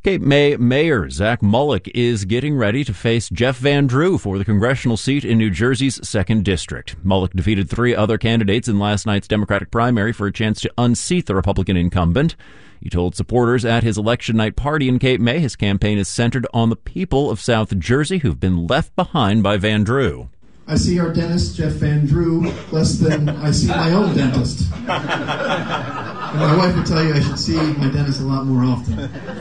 Cape May Mayor Zach Mullick is getting ready to face Jeff Van Drew for the congressional seat in New Jersey's 2nd District. Mullick defeated 3 other candidates in last night's Democratic primary for a chance to unseat the Republican incumbent. He told supporters at his election night party in Cape May his campaign is centered on the people of South Jersey who've been left behind by Van Drew. I see our dentist, Jeff Van Drew, less than I see my own dentist. And my wife would tell you I should see my dentist a lot more often.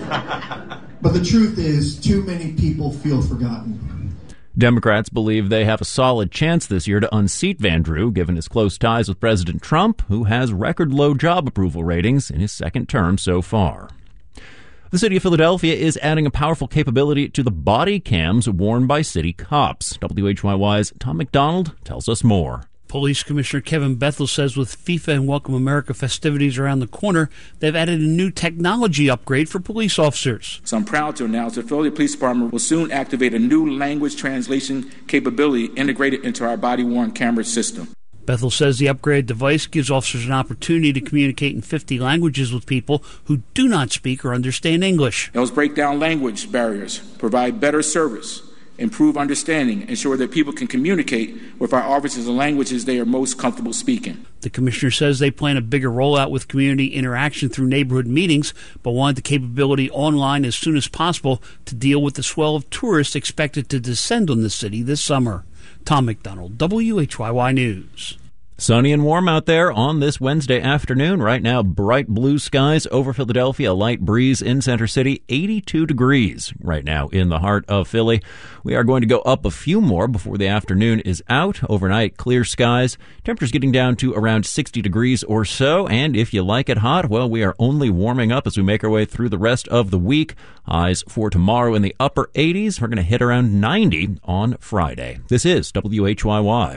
But the truth is, too many people feel forgotten. Democrats believe they have a solid chance this year to unseat Van Drew, given his close ties with President Trump, who has record-low job approval ratings in his 2nd term so far. The city of Philadelphia is adding a powerful capability to the body cams worn by city cops. WHYY's Tom McDonald tells us more. Police Commissioner Kevin Bethel says with FIFA and Welcome America festivities around the corner, they've added a new technology upgrade for police officers. So I'm proud to announce that Philadelphia Police Department will soon activate a new language translation capability integrated into our body-worn camera system. Bethel says the upgraded device gives officers an opportunity to communicate in 50 languages with people who do not speak or understand English. It helps break down language barriers, provide better service, improve understanding, ensure that people can communicate with our officers in languages they are most comfortable speaking. The commissioner says they plan a bigger rollout with community interaction through neighborhood meetings, but wanted the capability online as soon as possible to deal with the swell of tourists expected to descend on the city this summer. Tom McDonald, WHYY News. Sunny and warm out there on this Wednesday afternoon. Right now, bright blue skies over Philadelphia, a light breeze in Center City, 82 degrees right now in the heart of Philly. We are going to go up a few more before the afternoon is out. Overnight, clear skies. Temperatures getting down to around 60 degrees or so. And if you like it hot, well, we are only warming up as we make our way through the rest of the week. Highs for tomorrow in the upper 80s. We're going to hit around 90 on Friday. This is WHYY.